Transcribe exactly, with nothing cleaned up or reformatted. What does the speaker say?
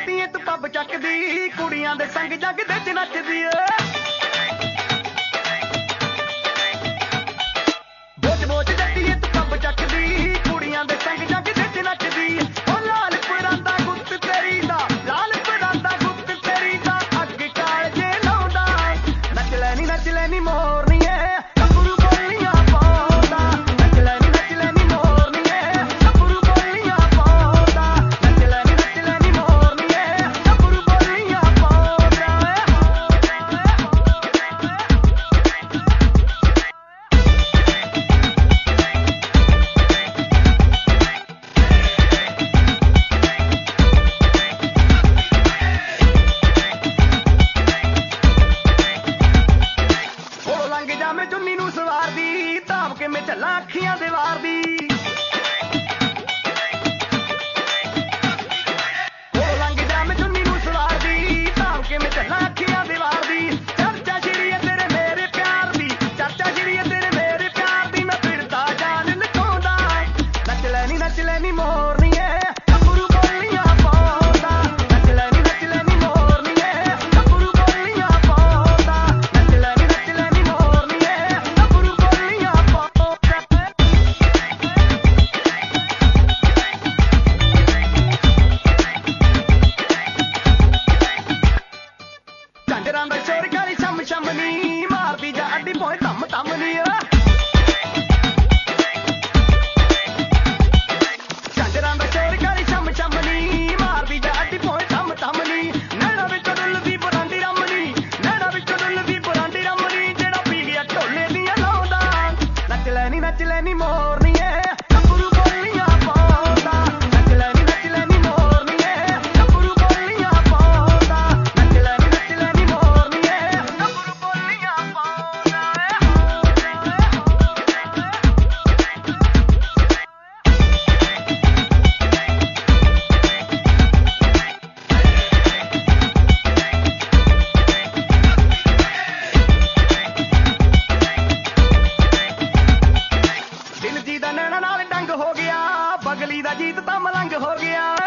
ਜੱਟੀਏ ਤੂੰ ਪੱਬ ਚੱਕਦੀ ਕੁੜੀਆਂ ਦੇ ਸੰਗ ਜੱਗ ਦੇ ਚ ਨੱਚਦੀ ਏ ਬੋਝ ਬੋਝ ਜੱਟੀਏ ਤੂੰ ਪੱਬ ਚੱਕਦੀ ਕੁੜੀਆਂ ਦੇ ਸੰਗ ਜੱਗ ਦੇ ਚ ਨੱਚਦੀ ਓ ਲਾਲ ਪਰਾਂਦਾ ਗੁੱਤ ਤੇਰੀ ਦਾ ਲਾਲ ਪਰਾਂਦਾ ਗੁੱਤ ਤੇਰੀ ਦਾ ਅੱਗ ਕਾਲ ਜੇ ਲਾਉਂਦਾ ਨੱਚ ਲੈਣੀ ਨੱਚ ਲੈਣੀ ਮੋਰਨੀਏ ਗੱਭਰੂ ਬੋਲੀਆਂ ਪਾਉਂਦਾ ਨੱਚ ਲੈਣੀ ਨੱਚ ਲੈਣੀ ਮੋਰਨੀਏ ਗੱਭਰੂ ਬੋਲੀਆਂ ਪਾਉਂਦਾ ਨੱਚ ਲੈਣੀ ਨੱਚ ਲੈਣੀ ਮੋਰਨੀਏ ਗੱਭਰੂ ਬੋਲੀਆਂ ਪਾਉਂਦਾ ਉਹ ਲੰਘ ਜਾਵੇਂ ਚੁੰਨੀ ਨੂੰ ਸਵਾਰਦੀ ਧਾਮ ਕੇ ਮੈਂ ਚੱਲਾਂ ਅੱਖੀਆਂ ਦੇ ਵਾਰ ਦੀ ਉਹ ਲੰਘ ਜਾਵੇਂ ਚੁੰਨੀ ਨੂੰ ਸਵਾਰਦੀ ਧਾਮ ਕੇ ਮੈਂ ਚੱਲਾਂ ਅੱਖੀਆਂ ਦੇ ਵਾਰ ਦੀ ਚਰਚਾ ਸ਼ੀਰੀਏ ਤੇਰੇ ਮੇਰੇ ਪਿਆਰ ਦੀ ਚਰਚਾ ਸ਼ੀਰੀਏ ਤੇਰੇ ਮੇਰੇ ਪਿਆਰ ਦੀ ਮੈਂ ਫਿਰਦਾ ਜਾਨ ਲਕਾਉਂਦਾ ਨੱਚ ਲੈਣੀ ਨੱਚ ਲੈਣੀ ਮੋਰਨੀਏ ਗੱਭਰੂ ਬੋਲੀਆਂ ਪਾਉਂਦਾ ਨੱਚ ਲੈਣੀ ਨੱਚ ਲੈਣੀ ਮੋਰਨੀਏ ਗੱਭਰੂ ਬੋਲੀਆਂ ਪਾਉਂਦਾ ਨੱਚ ਲੈਣੀ ਨੱਚ ਲੈਣੀ ਮੋਰਨੀਏ ਗੱਭਰੂ ਬੋਲੀਆਂ ਪਾਉਂਦਾ ਝਾਂਜਰਾਂ ਦਾ ਸ਼ੋਰ ਕਾਲੀ ਛਮ ਛਮ ਨੀ ਮਾਰਦੀ ਜਾ ਅੱਡੀ ਪੋਏ ਧੰਮ ਧੰਮ ਨੀ ਝਾਂਜਰਾਂ ਦਾ ਸ਼ੋਰ ਕਾਲੀ ਛਮ ਛਮ ਨੀ ਮਾਰਦੀ ਜਾ ਅੱਡੀ ਪੋਏ ਧੰਮ ਧੰਮ ਨੀ ਨੈਣਾ ਵਿੱਚੋਂ ਡੁੱਲਦੀ ਬਰਾਂਡੀ ਰਮਣੀ ਨੈਣਾ ਵਿੱਚੋਂ ਡੁੱਲਦੀ ਬਰਾਂਡੀ ਰਮਣੀ ਜਿਹੜਾ ਪੀੜੀਆਂ ਢੋਲੇ ਦੀਆਂ ਲਾਉਂਦਾ ਨੱਚ ਲੈਣੀ ਨੱਚ ਲੈਣੀ ਮੋਰਨੀਏ ਗੱਭਰੂ ਬੋਲੀਆਂ ਪਾਉਂਦਾ ਨੱਚ ਲੈਣੀ ਨੱਚ ਲੈਣੀ ਮੋਰਨੀਏ ਗੱਭਰੂ ਬੋਲੀਆਂ ਪਾਉਂਦਾ ਨੱਚ ਲੈਣੀ ਨੱਚ ਲੈਣੀ ਮੋਰਨੀਏ ਗੱਭਰੂ ਬੋਲੀਆਂ ਪਾਉਂਦਾ ਦਿਲ ਜੀ ਦਾ ਨੈਣਾ ਨਾਲ ਡੰਗ ਹੋ ਗਿਆ ਬਗਲੀ ਦਾ ਜੀਤ ਤਾਂ ਮਲੰਗ ਹੋ ਗਿਆ